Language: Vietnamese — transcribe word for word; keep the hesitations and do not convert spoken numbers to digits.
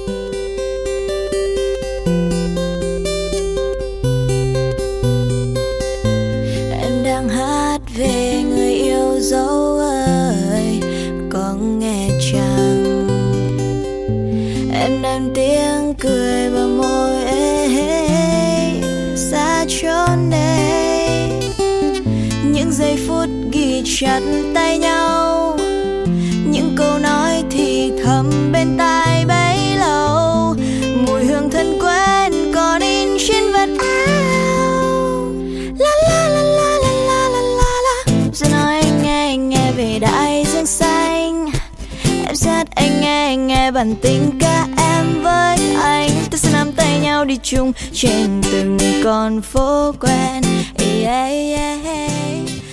Em đang hát về người yêu dấu ơi, có nghe chăng? Em đang tiếng cười vào môi ấy, xa chốn đây. Những giây phút ghi chặt tay nhau, những câu nói thì thầm bên tai bấy lâu. Mùi hương thân quen còn in trên vạt áo. La la la la la la la la la. Giờ nói anh nghe, anh nghe về đại dương xanh. Em sẽ hát anh nghe, anh nghe bản tình ca em với anh. Ta sẽ nắm tay nhau đi chung trên từng con phố quen. Yeah, yeah, yeah.